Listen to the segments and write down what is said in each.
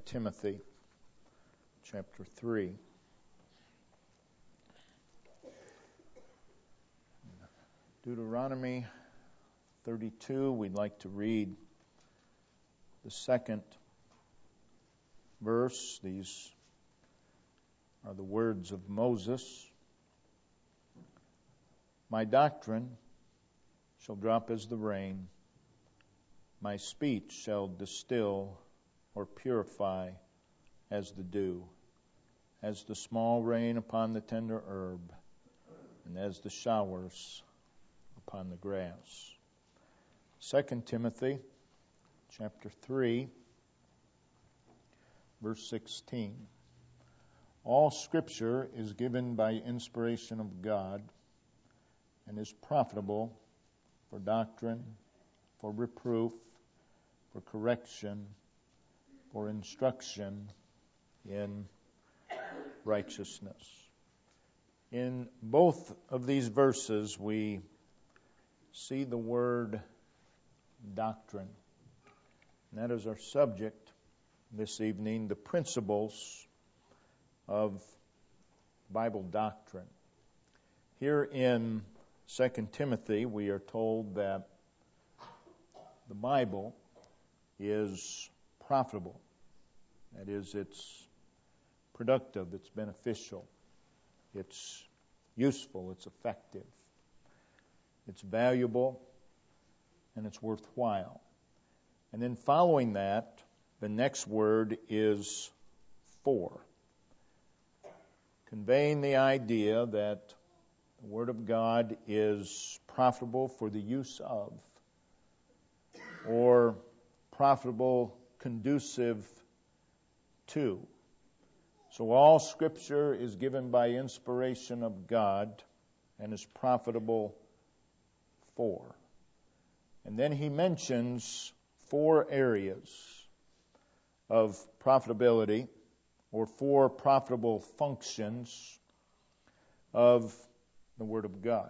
Timothy chapter 3. Deuteronomy 32, we'd like to read the second verse. These are the words of Moses. My doctrine shall drop as the rain. My speech shall distill or purify as the dew, as the small rain upon the tender herb, and as the showers upon the grass. 2 Timothy chapter 3, verse 16. All Scripture is given by inspiration of God and is profitable for doctrine, for reproof, for correction, for instruction in righteousness. In both of these verses, we see the word doctrine. And that is our subject this evening, the principles of Bible doctrine. Here in 2 Timothy, we are told that the Bible is profitable. That is, it's productive, it's beneficial, it's useful, it's effective, it's valuable, and it's worthwhile. And then following that, the next word is for, conveying the idea that the Word of God is profitable for the use of, or profitable, conducive to. So all Scripture is given by inspiration of God and is profitable for. And then he mentions 4 areas of profitability, or 4 profitable functions of the Word of God: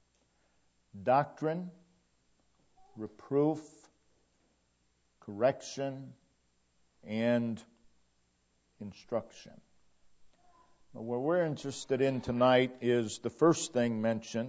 doctrine, reproof, correction, and instruction. But what we're interested in tonight is the first thing mentioned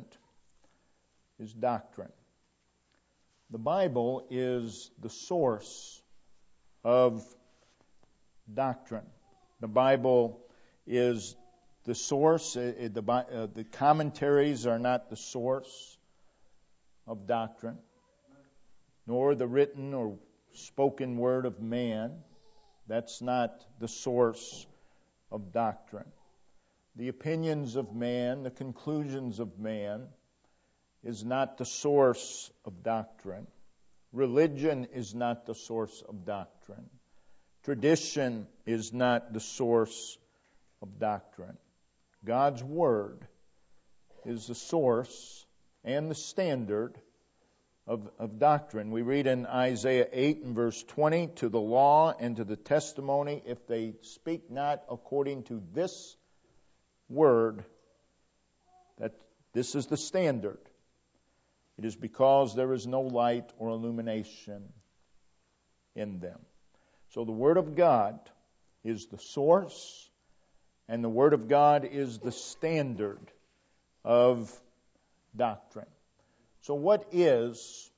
is doctrine. The Bible is the source of doctrine. The Bible is the source. The commentaries are not the source of doctrine, nor the written or spoken word of man. That's not the source of doctrine. The opinions of man, the conclusions of man, is not the source of doctrine. Religion is not the source of doctrine. Tradition is not the source of doctrine. God's Word is the source and the standard of doctrine. We read in Isaiah 8 and verse 20, to the law and to the testimony, if they speak not according to this word, that this is the standard. It is because there is no light or illumination in them. So the Word of God is the source, and the Word of God is the standard of doctrine. So what is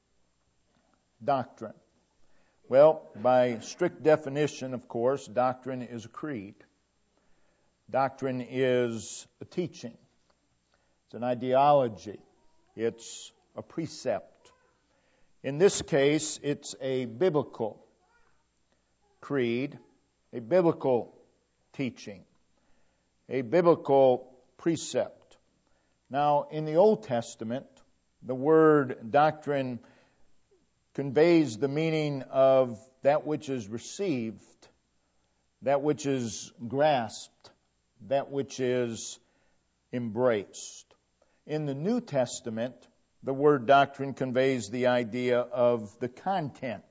doctrine? Well, by strict definition, of course, doctrine is a creed. Doctrine is a teaching. It's an ideology. It's a precept. In this case, it's a biblical creed, a biblical teaching, a biblical precept. Now, in the Old Testament, the word doctrine conveys the meaning of that which is received, that which is grasped, that which is embraced. In the New Testament, the word doctrine conveys the idea of the content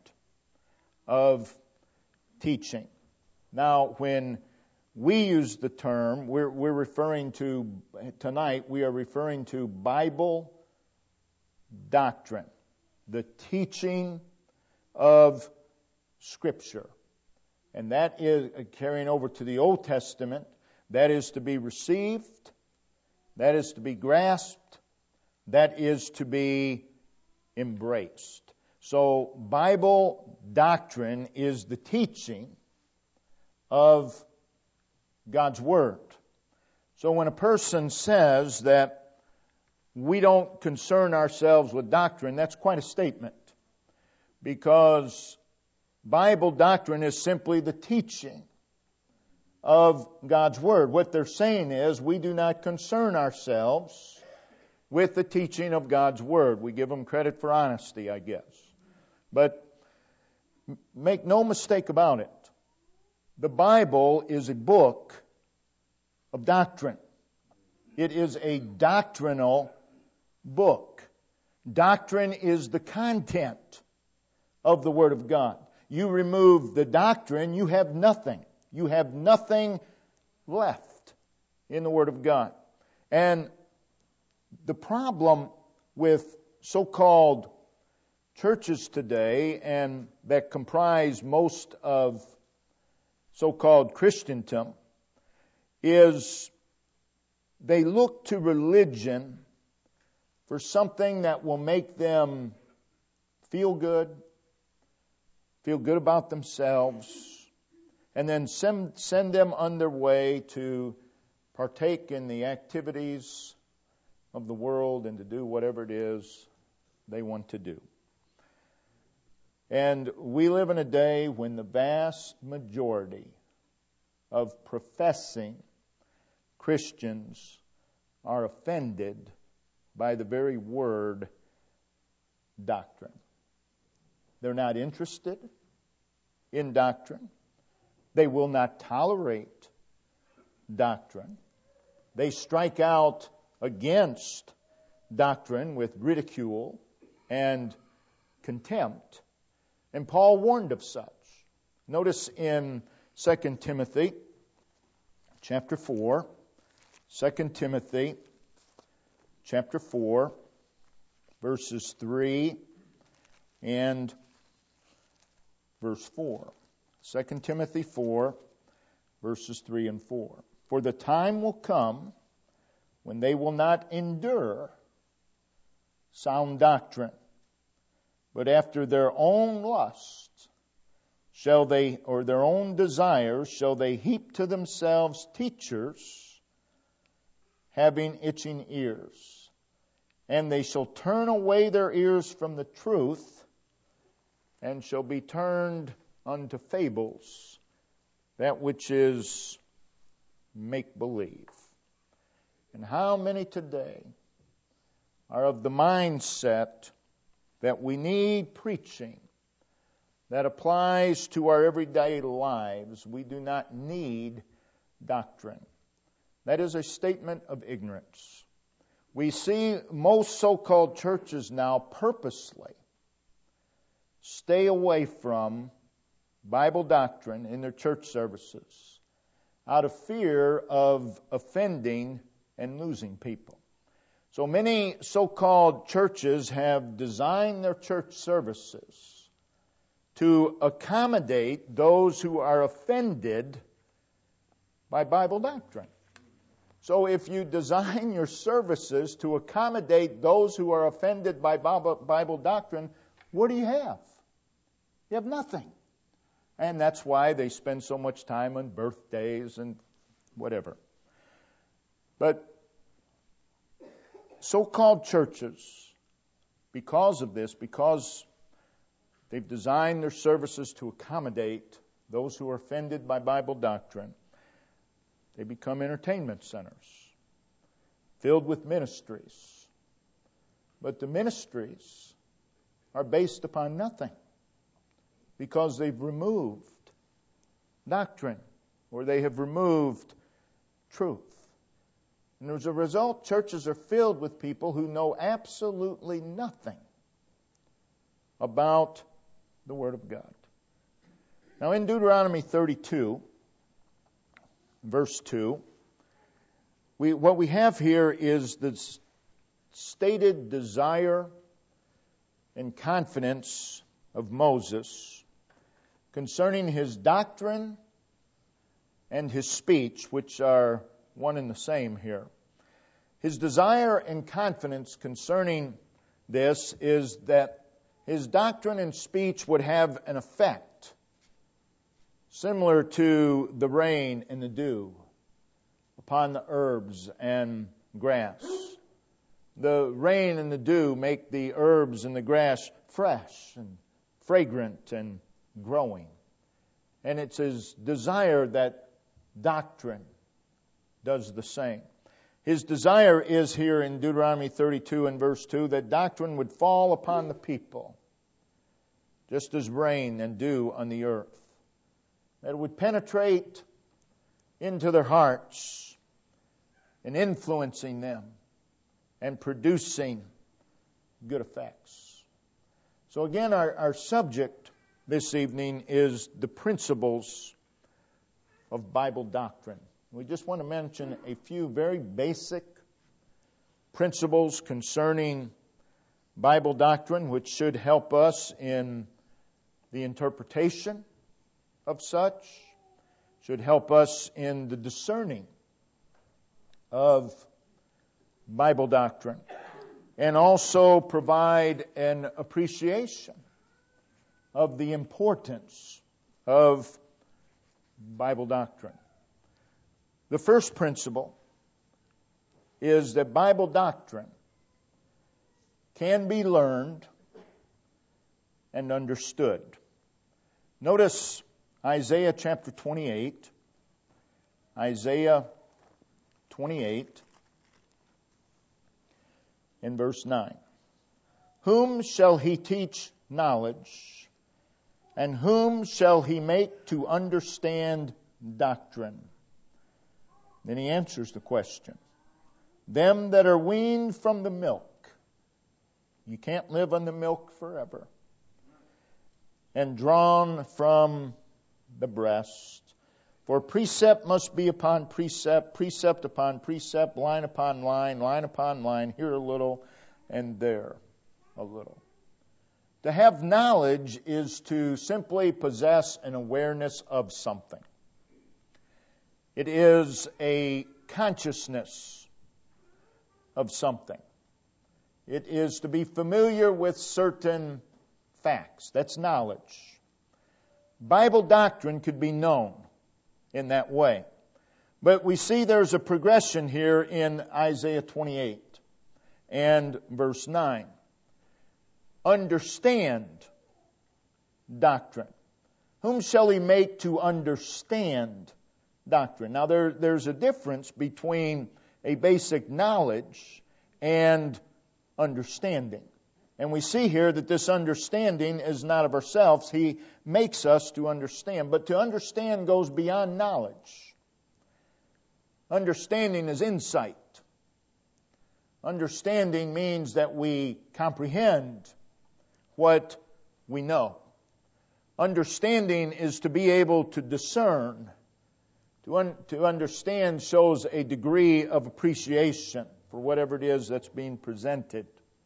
of teaching. Now, when we use the term, we're referring to, tonight, we are referring to Bible doctrine, the teaching of Scripture. And that is carrying over to the Old Testament. That is to be received. That is to be grasped. That is to be embraced. So Bible doctrine is the teaching of God's Word. So when a person says that we don't concern ourselves with doctrine, that's quite a statement. Because Bible doctrine is simply the teaching of God's Word. What they're saying is we do not concern ourselves with the teaching of God's Word. We give them credit for honesty, I guess. But make no mistake about it. The Bible is a book of doctrine. It is a doctrinal book. Doctrine is the content of the Word of God. You remove the doctrine, you have nothing. You have nothing left in the Word of God. And the problem with so-called churches today, and that comprise most of so-called Christendom, is they look to religion for something that will make them feel good about themselves, and then send them on their way to partake in the activities of the world and to do whatever it is they want to do. And we live in a day when the vast majority of professing Christians are offended by the very word doctrine. They're not interested in doctrine. They will not tolerate doctrine. They strike out against doctrine with ridicule and contempt. And Paul warned of such. Notice in 2 Timothy chapter 4, 2 Timothy chapter 4, verses 3 and verse 4. 2 Timothy 4, verses 3 and 4. For the time will come when they will not endure sound doctrine, but after their own lusts shall they, or their own desires, shall they heap to themselves teachers having itching ears. And they shall turn away their ears from the truth, and shall be turned unto fables, that which is make-believe. And how many today are of the mindset that we need preaching that applies to our everyday lives? We do not need doctrine. That is a statement of ignorance. We see most so-called churches now purposely stay away from Bible doctrine in their church services out of fear of offending and losing people. So many so-called churches have designed their church services to accommodate those who are offended by Bible doctrine. So if you design your services to accommodate those who are offended by Bible doctrine, what do you have? You have nothing. And that's why they spend so much time on birthdays and whatever. But so-called churches, because of this, because they've designed their services to accommodate those who are offended by Bible doctrine, they become entertainment centers filled with ministries. But the ministries are based upon nothing because they've removed doctrine, or they have removed truth. And as a result, churches are filled with people who know absolutely nothing about the Word of God. Now in Deuteronomy 32, verse 2, what we have here is the stated desire and confidence of Moses concerning his doctrine and his speech, which are one and the same here. His desire and confidence concerning this is that his doctrine and speech would have an effect similar to the rain and the dew upon the herbs and grass. The rain and the dew make the herbs and the grass fresh and fragrant and growing. And it's his desire that doctrine does the same. His desire is here in Deuteronomy 32 and verse 2 that doctrine would fall upon the people just as rain and dew on the earth. That it would penetrate into their hearts and influencing them and producing good effects. So again, our subject this evening is the principles of Bible doctrine. We just want to mention a few very basic principles concerning Bible doctrine, which should help us in the interpretation of such, should help us in the discerning of Bible doctrine, and also provide an appreciation of the importance of Bible doctrine. The first principle is that Bible doctrine can be learned and understood. Notice Isaiah chapter 28. Isaiah 28 in verse 9. Whom shall he teach knowledge, and whom shall he make to understand doctrine? Then he answers the question. Them that are weaned from the milk. You can't live on the milk forever. And drawn from the breast. For precept must be upon precept, precept upon precept, line upon line, line upon line, here a little and there a little. To have knowledge is to simply possess an awareness of something. It is a consciousness of something. It is to be familiar with certain facts. That's knowledge. Bible doctrine could be known in that way. But we see there's a progression here in Isaiah 28 and verse 9. Understand doctrine. Whom shall he make to understand doctrine? Now there's a difference between a basic knowledge and understanding. And we see here that this understanding is not of ourselves. He makes us to understand. But to understand goes beyond knowledge. Understanding is insight. Understanding means that we comprehend what we know. Understanding is to be able to discern. To understand shows a degree of appreciation for whatever it is that's being presented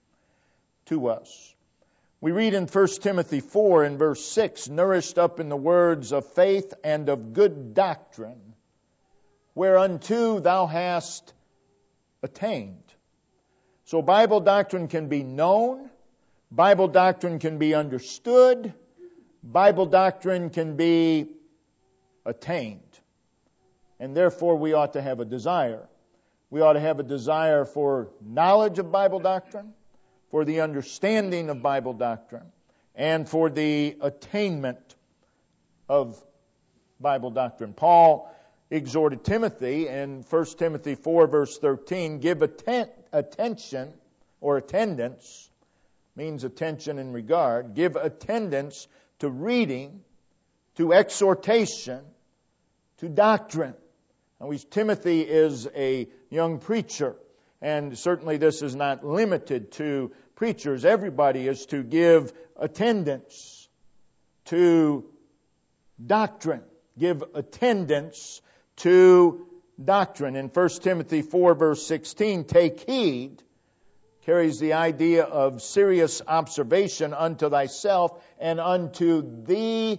to us. We read in 1 Timothy 4 in verse 6, nourished up in the words of faith and of good doctrine, whereunto thou hast attained. So Bible doctrine can be known, Bible doctrine can be understood, Bible doctrine can be attained. And therefore we ought to have a desire. We ought to have a desire for knowledge of Bible doctrine, for the understanding of Bible doctrine, and for the attainment of Bible doctrine. Paul exhorted Timothy in 1 Timothy 4 verse 13, give attention or attendance, means attention and regard, give attendance to reading, to exhortation, to doctrine. Now, Timothy is a young preacher, and certainly this is not limited to preachers. Everybody is to give attendance to doctrine. Give attendance to doctrine. In 1 Timothy 4 verse 16, take heed, carries the idea of serious observation unto thyself and unto the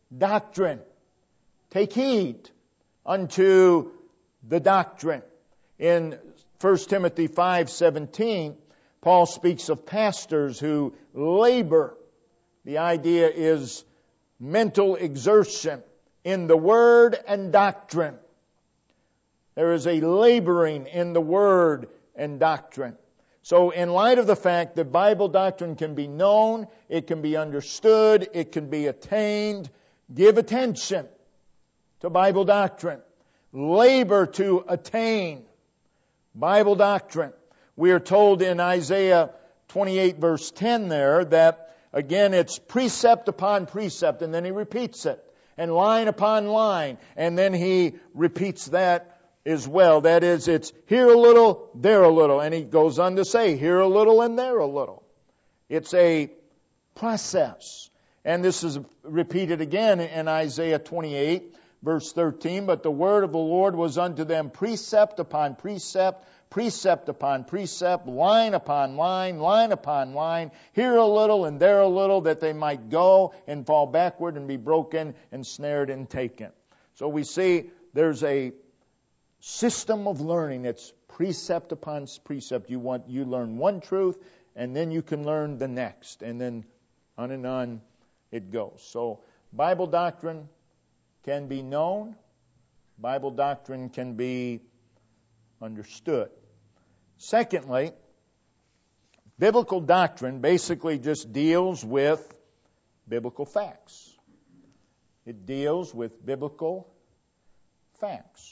doctrine. Take heed unto the doctrine. In 1 Timothy 5:17, Paul speaks of pastors who labor. The idea is mental exertion in the Word and doctrine. There is a laboring in the Word and doctrine. So in light of the fact that Bible doctrine can be known, it can be understood, it can be attained, give attention to Bible doctrine. Labor to attain Bible doctrine. We are told in Isaiah 28 verse 10 there that, again, it's precept upon precept, and then he repeats it, and line upon line, and then he repeats that as well. That is, it's here a little, there a little, and he goes on to say, here a little and there a little. It's a process. And this is repeated again in Isaiah 28 verse 13, but the word of the Lord was unto them precept upon precept, precept upon precept, line upon line, line upon line, here a little and there a little, that they might go and fall backward and be broken and snared and taken. So we see there's a system of learning. It's precept upon precept. You learn one truth, and then you can learn the next, and then on and on it goes. So Bible doctrine can be known. Bible doctrine can be understood. Secondly, biblical doctrine basically just deals with biblical facts. It deals with biblical facts.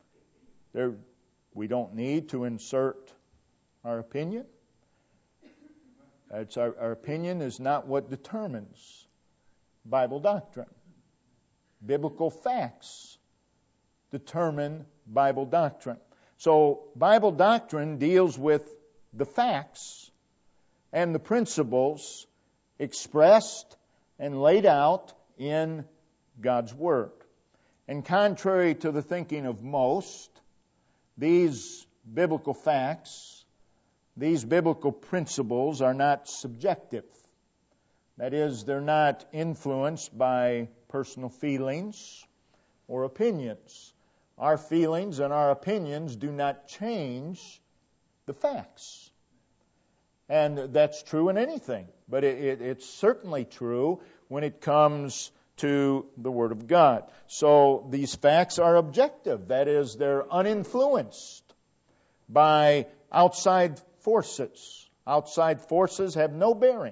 We don't need to insert our opinion. Our opinion is not what determines Bible doctrine. Biblical facts determine Bible doctrine. So Bible doctrine deals with the facts and the principles expressed and laid out in God's Word. And contrary to the thinking of most, these biblical facts, these biblical principles are not subjective. That is, they're not influenced by personal feelings or opinions. Our feelings and our opinions do not change the facts. And that's true in anything. But it's certainly true when it comes to the Word of God. So these facts are objective. That is, they're uninfluenced by outside forces. Outside forces have no bearing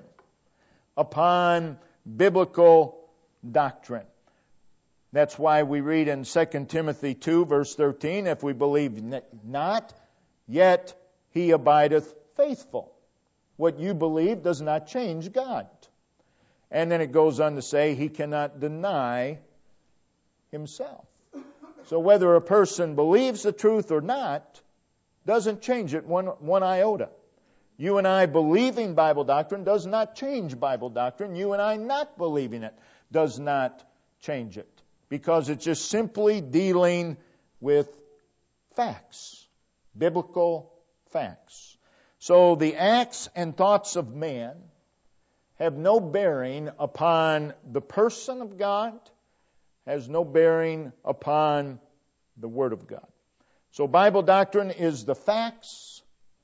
upon biblical doctrine. That's why we read in 2 Timothy 2 verse 13, if we believe not, yet he abideth faithful. What you believe does not change God. And then it goes on to say he cannot deny himself. So whether a person believes the truth or not doesn't change it one iota. You and I believing Bible doctrine does not change Bible doctrine. You and I not believing it does not change it. Because it's just simply dealing with facts. Biblical facts. So the acts and thoughts of man have no bearing upon the person of God, has no bearing upon the Word of God. So Bible doctrine is the facts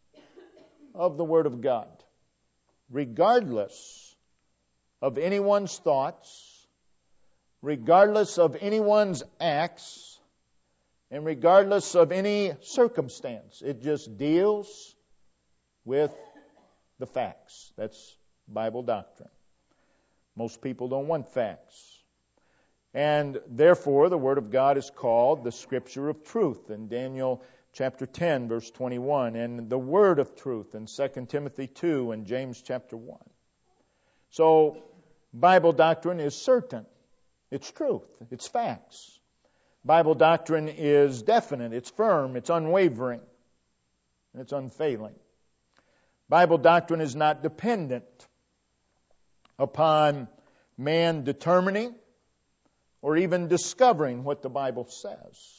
of the Word of God, regardless of anyone's thoughts, regardless of anyone's acts, and regardless of any circumstance. It just deals with the facts. That's Bible doctrine. Most people don't want facts. And therefore, the Word of God is called the Scripture of Truth in Daniel chapter 10, verse 21, and the Word of Truth in 2 Timothy 2 and James chapter 1. So, Bible doctrine is certain. It's truth. It's facts. Bible doctrine is definite. It's firm. It's unwavering. And it's unfailing. Bible doctrine is not dependent upon man determining or even discovering what the Bible says.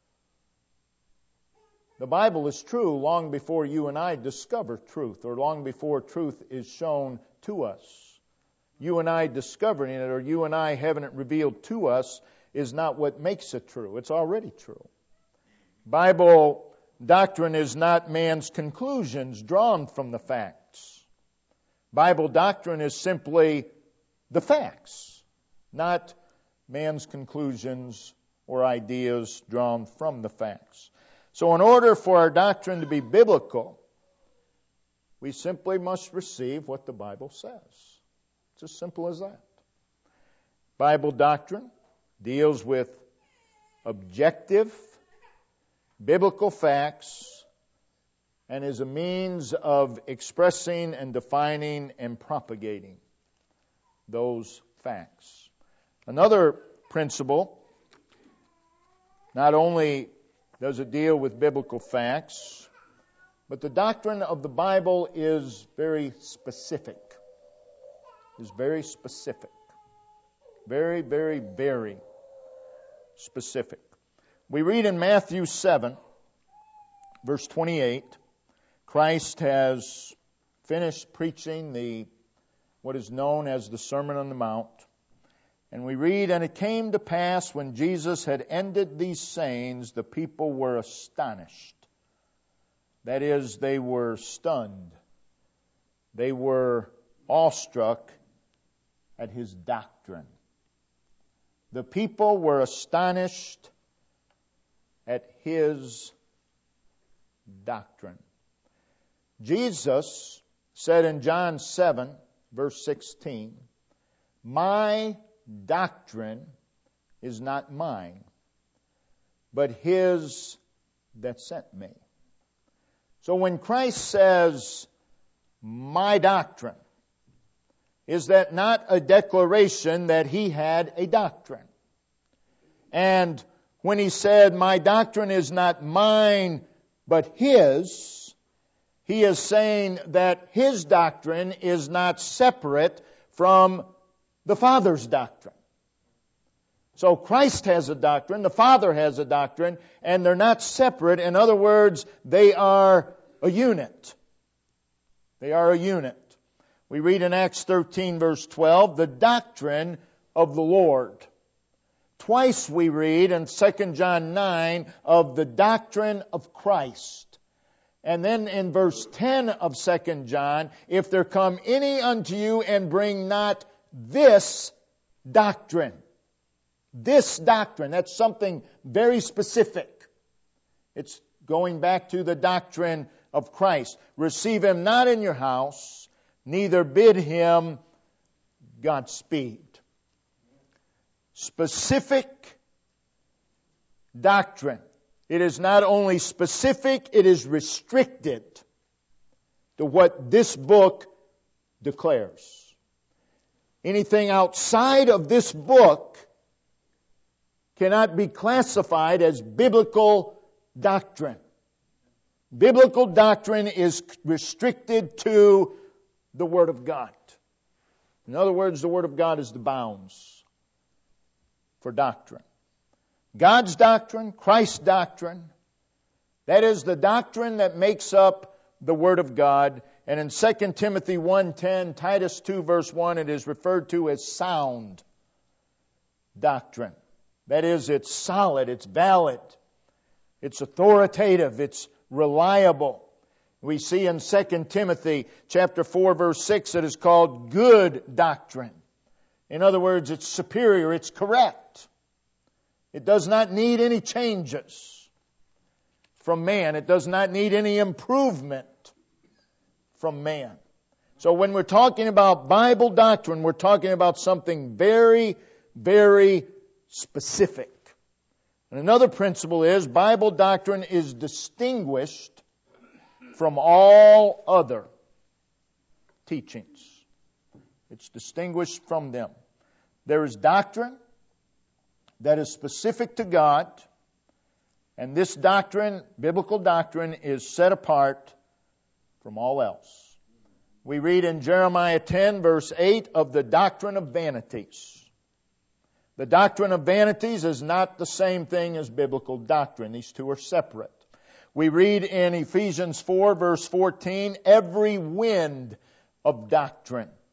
The Bible is true long before you and I discover truth, or long before truth is shown to us. You and I discovering it or you and I having it revealed to us is not what makes it true. It's already true. Bible doctrine is not man's conclusions drawn from the facts. Bible doctrine is simply the facts, not man's conclusions or ideas drawn from the facts. So in order for our doctrine to be biblical, we simply must receive what the Bible says. It's as simple as that. Bible doctrine deals with objective, biblical facts and is a means of expressing and defining and propagating those facts. Another principle, not only does it deal with biblical facts, but the doctrine of the Bible is very specific. Is very specific. Very, very, very specific. We read in Matthew 7, verse 28, Christ has finished preaching what is known as the Sermon on the Mount. And we read, "And it came to pass when Jesus had ended these sayings, the people were astonished." That is, they were stunned. They were awestruck at His doctrine. The people were astonished at His doctrine. Jesus said in John 7, verse 16, "My doctrine is not mine, but His that sent me." So when Christ says, "my doctrine," is that not a declaration that He had a doctrine? And when He said, "my doctrine is not mine, but His," He is saying that His doctrine is not separate from the Father's doctrine. So Christ has a doctrine, the Father has a doctrine, and they're not separate. In other words, they are a unit. They are a unit. We read in Acts 13, verse 12, "the doctrine of the Lord." Twice we read in 2 John 9 of the doctrine of Christ. And then in verse 10 of 2 John, "if there come any unto you and bring not this doctrine." This doctrine, that's something very specific. It's going back to the doctrine of Christ. "Receive him not in your house, neither bid him Godspeed." Specific doctrine. It is not only specific, it is restricted to what this book declares. Anything outside of this book cannot be classified as biblical doctrine. Biblical doctrine is restricted to the Word of God. In other words, the Word of God is the bounds for doctrine. God's doctrine, Christ's doctrine, that is the doctrine that makes up the Word of God. And in 2 Timothy 1:10, Titus 2 verse 1, it is referred to as sound doctrine. That is, it's solid, it's valid, it's authoritative, it's reliable. We see in 2 Timothy chapter 4 verse 6 it is called good doctrine. In other words, it's superior, it's correct. It does not need any changes from man. It does not need any improvement from man. So when we're talking about Bible doctrine, we're talking about something very, very specific. And another principle is Bible doctrine is distinguished from all other teachings. It's distinguished from them. There is doctrine that is specific to God, and this doctrine, biblical doctrine, is set apart from all else. We read in Jeremiah 10 verse 8 of the doctrine of vanities. The doctrine of vanities is not the same thing as biblical doctrine. These two are separate. We read in Ephesians 4 verse 14, every wind of doctrine.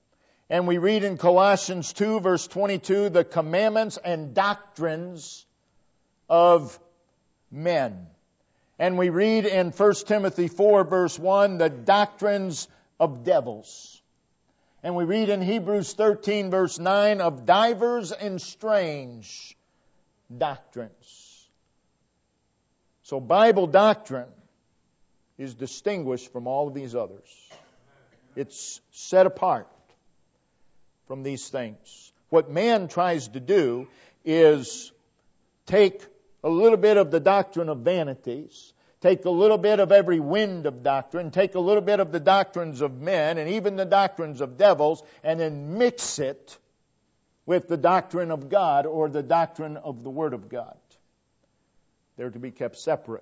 And we read in Colossians 2, verse 22, the commandments and doctrines of men. And we read in 1 Timothy 4, verse 1, the doctrines of devils. And we read in Hebrews 13, verse 9, of divers and strange doctrines. So Bible doctrine is distinguished from all of these others. It's set apart from these things. What man tries to do is take a little bit of the doctrine of vanities, take a little bit of every wind of doctrine, take a little bit of the doctrines of men and even the doctrines of devils, and then mix it with the doctrine of God or the doctrine of the Word of God. They're to be kept separate.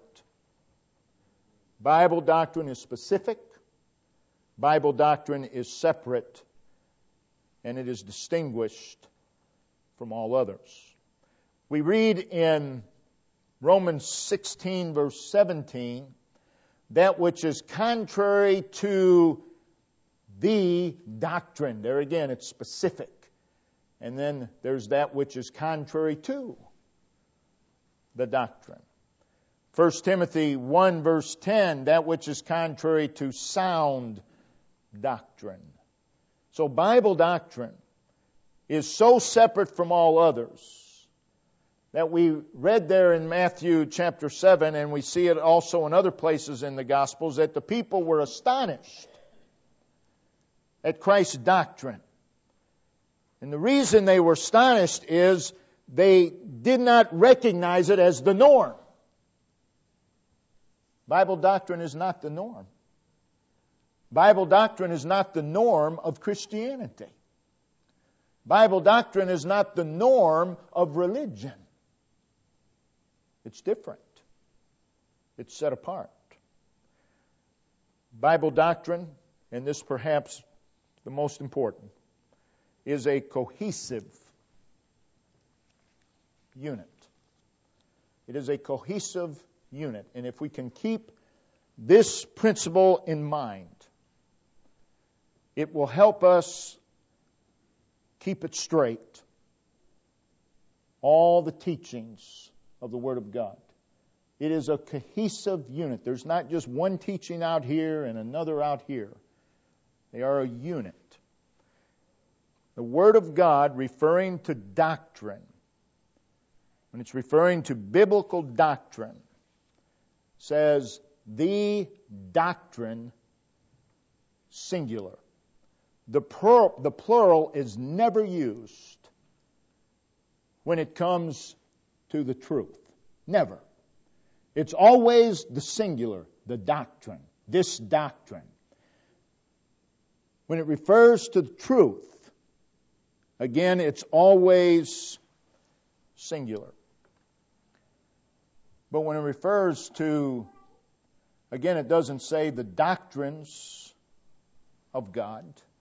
Bible doctrine is specific. Bible doctrine is separate. And it is distinguished from all others. We read in Romans 16, verse 17, that which is contrary to the doctrine. There again, it's specific. And then there's that which is contrary to the doctrine. 1 Timothy 1, verse 10, that which is contrary to sound doctrine. So Bible doctrine is so separate from all others that we read there in Matthew chapter 7, and we see it also in other places in the Gospels, that the people were astonished at Christ's doctrine. And the reason they were astonished is they did not recognize it as the norm. Bible doctrine is not the norm. Bible doctrine is not the norm of Christianity. Bible doctrine is not the norm of religion. It's different. It's set apart. Bible doctrine, and this perhaps the most important, is a cohesive unit. It is a cohesive unit. And if we can keep this principle in mind, it will help us keep it straight. All the teachings of the Word of God. It is a cohesive unit. There's not just one teaching out here and another out here. They are a unit. The Word of God, referring to doctrine, when it's referring to biblical doctrine, says the doctrine singular. The plural is never used when it comes to the truth. Never. It's always the singular, the doctrine, this doctrine. When it refers to the truth, again, it's always singular. But when it refers to, again, it doesn't say the doctrines of God,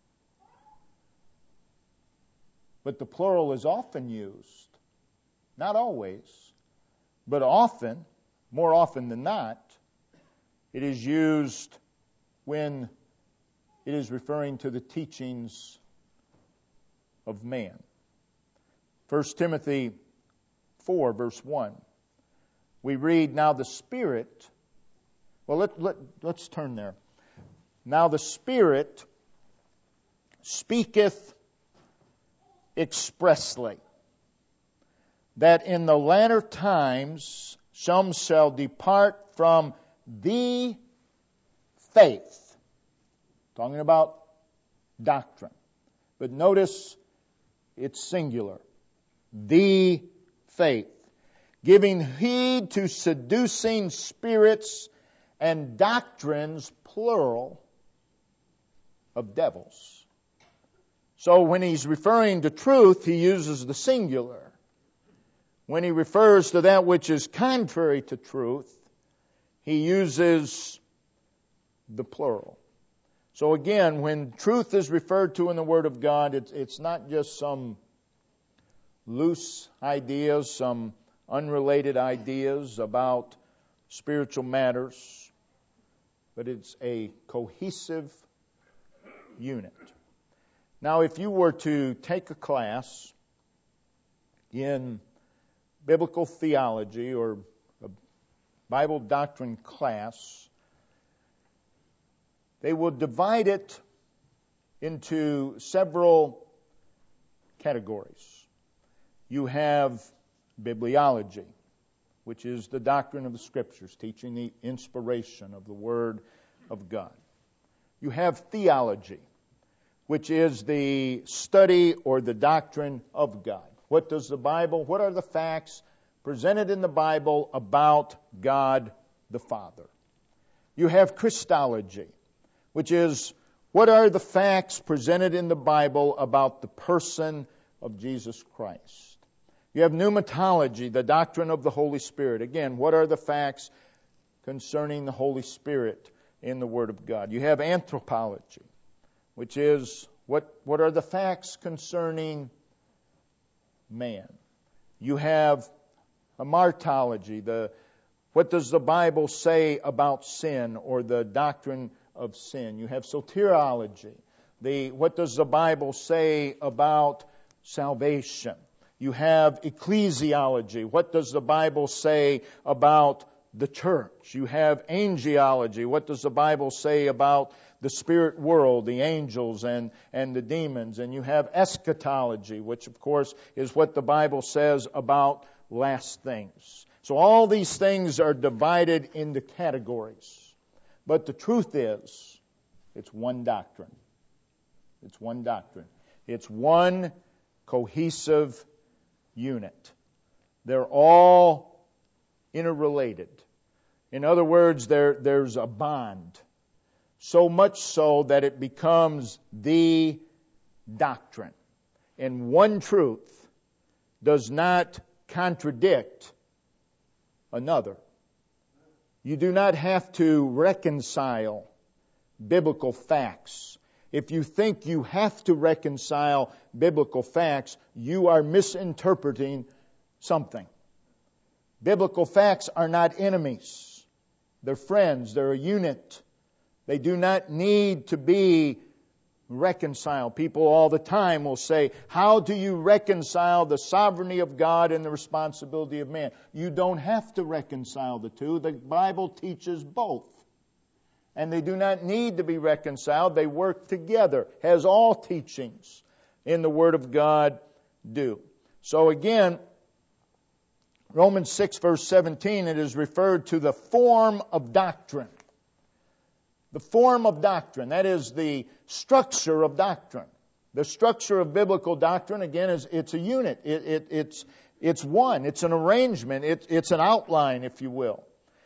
but the plural is often used. Not always, but often, more often than not, it is used when it is referring to the teachings of man. 1 Timothy 4, verse 1. We read, now the Spirit, well, let's turn there. Now the Spirit speaketh expressly, that in the latter times some shall depart from the faith. Talking about doctrine. But notice it's singular. The faith. Giving heed to seducing spirits and doctrines, plural, of devils. So when he's referring to truth, he uses the singular. When he refers to that which is contrary to truth, he uses the plural. So again, when truth is referred to in the Word of God, it's not just some loose ideas, some unrelated ideas about spiritual matters, but it's a cohesive unit. Now, if you were to take a class in biblical theology or a Bible doctrine class, they will divide it into several categories. You have bibliology, which is the doctrine of the Scriptures, teaching the inspiration of the Word of God. You have theology, which is the study or the doctrine of God. What are the facts presented in the Bible about God the Father? You have Christology, which is what are the facts presented in the Bible about the person of Jesus Christ? You have pneumatology, the doctrine of the Holy Spirit. Again, what are the facts concerning the Holy Spirit in the Word of God? You have anthropology, which is what are the facts concerning man? You have hamartology, what does the Bible say about sin or the doctrine of sin? You have soteriology, what does the Bible say about salvation? You have ecclesiology, what does the Bible say about the church? You have angelology, what does the Bible say about the spirit world, the angels and the demons? And you have eschatology, which of course is what the Bible says about last things. So all these things are divided into categories. But the truth is, it's one doctrine. It's one doctrine. It's one cohesive unit. They're all interrelated. In other words, there's a bond. So much so that it becomes the doctrine. And one truth does not contradict another. You do not have to reconcile biblical facts. If you think you have to reconcile biblical facts, you are misinterpreting something. Biblical facts are not enemies. They're friends. They're a unit. They do not need to be reconciled. People all the time will say, how do you reconcile the sovereignty of God and the responsibility of man? You don't have to reconcile the two. The Bible teaches both. And they do not need to be reconciled. They work together, as all teachings in the Word of God do. So again, Romans 6 verse 17, it is referred to the form of doctrine. The form of doctrine, that is the structure of doctrine. The structure of biblical doctrine, again, it's a unit. It's one. It's an arrangement. It's an outline, if you will.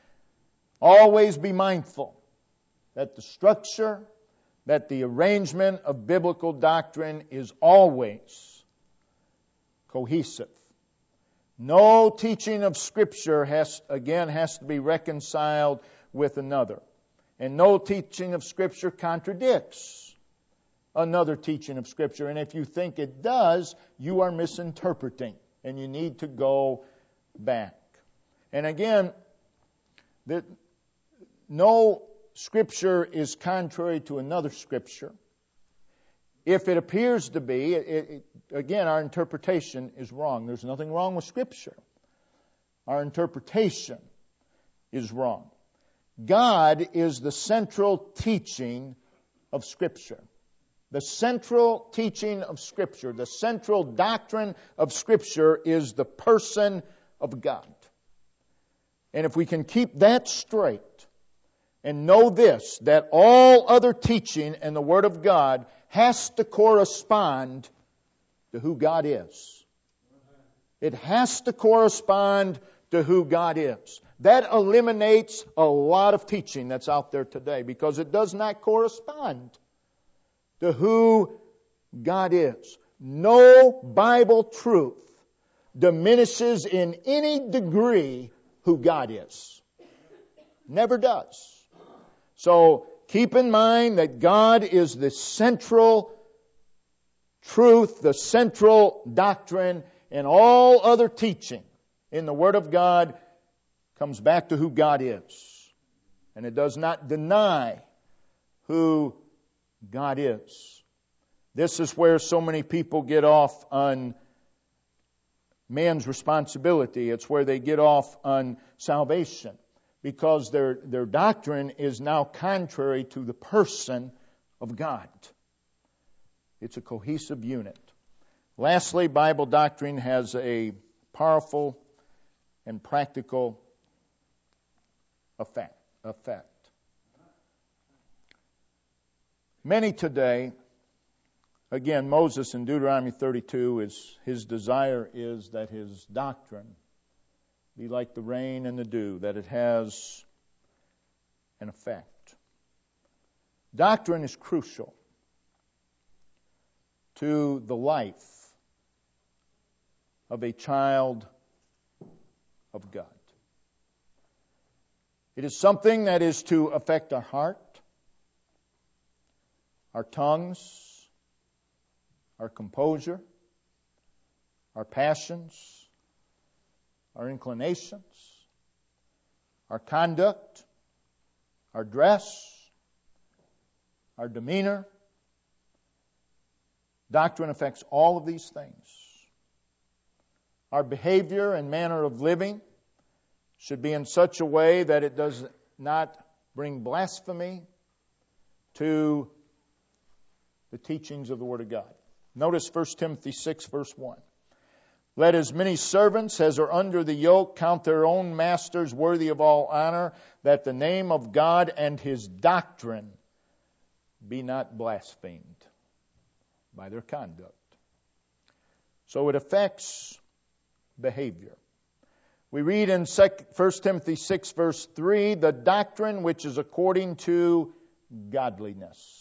Always be mindful that the structure, that the arrangement of biblical doctrine is always cohesive. No teaching of Scripture has to be reconciled with another. And no teaching of Scripture contradicts another teaching of Scripture. And if you think it does, you are misinterpreting. And you need to go back. And again, no Scripture is contrary to another Scripture. If it appears to be, again, our interpretation is wrong. There's nothing wrong with Scripture. Our interpretation is wrong. God is the central teaching of Scripture. The central teaching of Scripture, the central doctrine of Scripture is the person of God. And if we can keep that straight and know this, that all other teaching in the Word of God has to correspond to who God is. It has to correspond to who God is. That eliminates a lot of teaching that's out there today because it does not correspond to who God is. No Bible truth diminishes in any degree who God is. Never does. So keep in mind that God is the central truth, the central doctrine, and all other teaching in the Word of God comes back to who God is. And it does not deny who God is. This is where so many people get off on man's responsibility. It's where they get off on salvation, because their doctrine is now contrary to the person of God. It's a cohesive unit. Lastly, Bible doctrine has a powerful and practical effect. Many today, again, Moses in Deuteronomy 32, his desire is that his doctrine be like the rain and the dew, that it has an effect. Doctrine is crucial to the life of a child of God. It is something that is to affect our heart, our tongues, our composure, our passions, our inclinations, our conduct, our dress, our demeanor. Doctrine affects all of these things. Our behavior and manner of living should be in such a way that it does not bring blasphemy to the teachings of the Word of God. Notice 1 Timothy 6, verse 1. Let as many servants as are under the yoke count their own masters worthy of all honor, that the name of God and His doctrine be not blasphemed by their conduct. So it affects behavior. We read in 1 Timothy 6, verse 3, the doctrine which is according to godliness.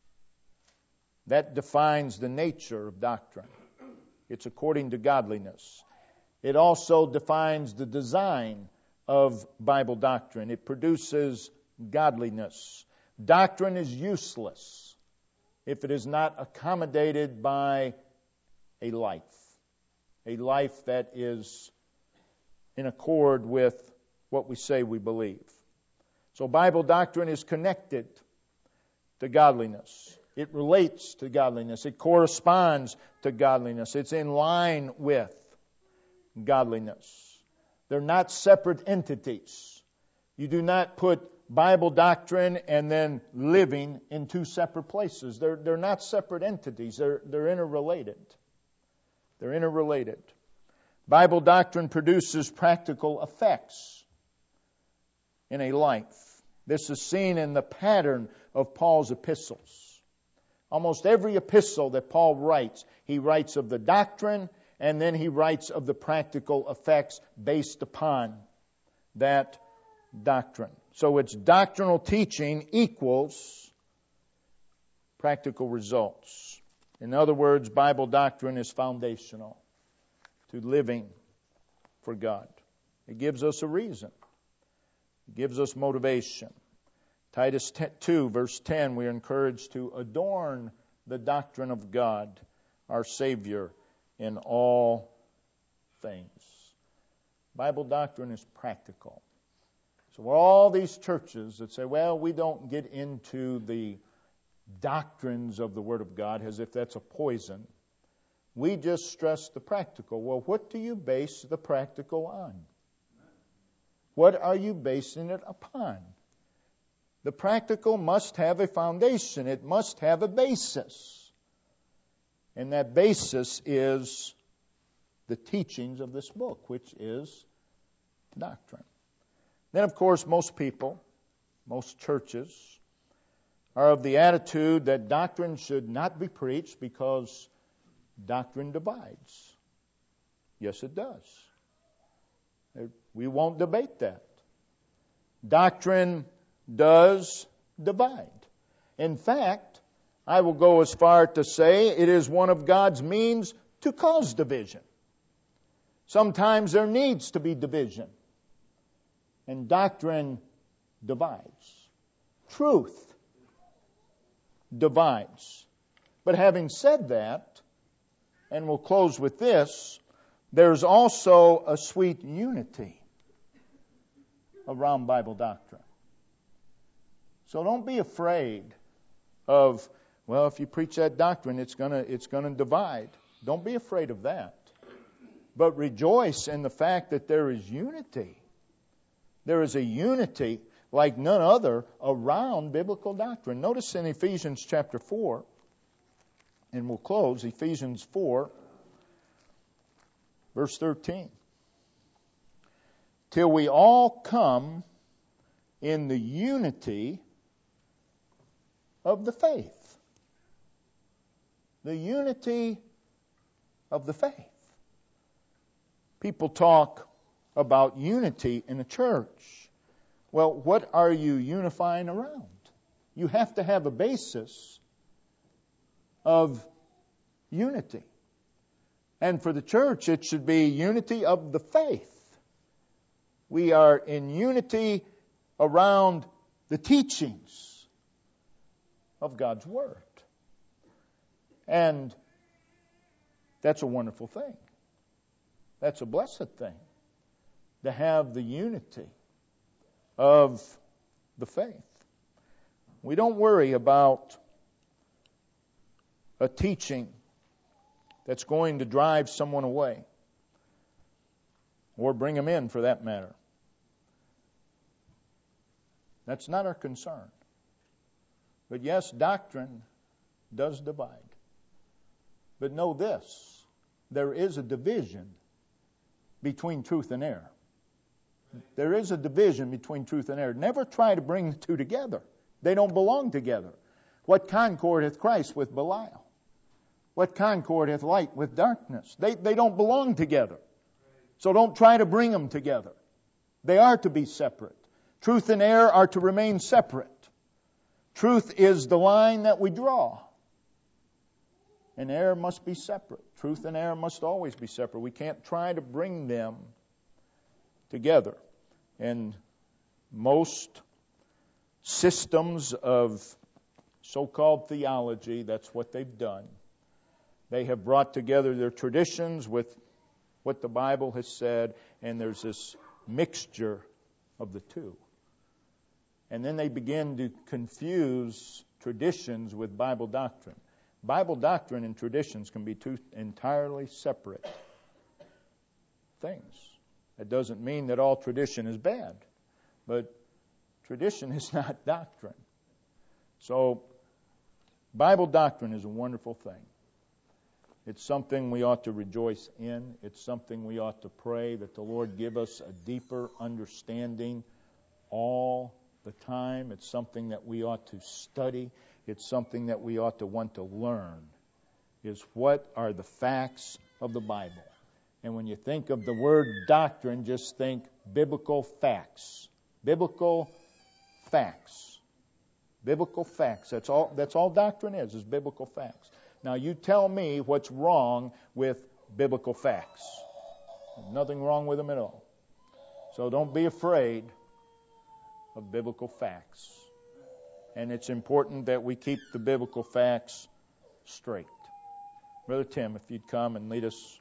That defines the nature of doctrine. It's according to godliness. It also defines the design of Bible doctrine. It produces godliness. Doctrine is useless if it is not accommodated by a life that is in accord with what we say we believe. So Bible doctrine is connected to godliness. It relates to godliness. It corresponds to godliness. It's in line with godliness. They're not separate entities. You do not put Bible doctrine and then living in two separate places. They're not separate entities. They're interrelated. They're interrelated. Bible doctrine produces practical effects in a life. This is seen in the pattern of Paul's epistles. Almost every epistle that Paul writes, he writes of the doctrine, and then he writes of the practical effects based upon that doctrine. So it's doctrinal teaching equals practical results. In other words, Bible doctrine is foundational to living for God. It gives us a reason. It gives us motivation. Titus 2, verse 10, we are encouraged to adorn the doctrine of God, our Savior, in all things. Bible doctrine is practical. So all these churches that say, well, we don't get into the doctrines of the Word of God as if that's a poison. We just stress the practical. Well, what do you base the practical on? What are you basing it upon? The practical must have a foundation. It must have a basis. And that basis is the teachings of this book, which is doctrine. Then, of course, most people, most churches, are of the attitude that doctrine should not be preached because doctrine divides. Yes, it does. We won't debate that. Doctrine does divide. In fact, I will go as far to say it is one of God's means to cause division. Sometimes there needs to be division. And doctrine divides. Truth divides. But having said that, and we'll close with this, there's also a sweet unity around Bible doctrine. So don't be afraid of Well, if you preach that doctrine, it's gonna divide. Don't be afraid of that. But rejoice in the fact that there is unity. There is a unity like none other around biblical doctrine. Notice in Ephesians chapter 4, and we'll close, Ephesians 4, verse 13. Till we all come in the unity of the faith. The unity of the faith. People talk about unity in a church. Well, what are you unifying around? You have to have a basis of unity. And for the church, it should be unity of the faith. We are in unity around the teachings of God's Word. And that's a wonderful thing. That's a blessed thing, to have the unity of the faith. We don't worry about a teaching that's going to drive someone away, or bring them in for that matter. That's not our concern. But yes, doctrine does divide. But know this, there is a division between truth and error. There is a division between truth and error. Never try to bring the two together. They don't belong together. What concord hath Christ with Belial? What concord hath light with darkness? They don't belong together. So don't try to bring them together. They are to be separate. Truth and error are to remain separate. Truth is the line that we draw. And error must be separate. Truth and error must always be separate. We can't try to bring them together. And most systems of so-called theology, that's what they've done. They have brought together their traditions with what the Bible has said, and there's this mixture of the two. And then they begin to confuse traditions with Bible doctrine. Bible doctrine and traditions can be two entirely separate things. That doesn't mean that all tradition is bad, but tradition is not doctrine. So, Bible doctrine is a wonderful thing. It's something we ought to rejoice in. It's something we ought to pray that the Lord give us a deeper understanding all the time. It's something that we ought to study. It's something that we ought to want to learn, is what are the facts of the Bible. And when you think of the word doctrine, just think biblical facts. Biblical facts. Biblical facts. That's all doctrine is biblical facts. Now you tell me what's wrong with biblical facts. There's nothing wrong with them at all. So don't be afraid of biblical facts. And it's important that we keep the biblical facts straight. Brother Tim, if you'd come and lead us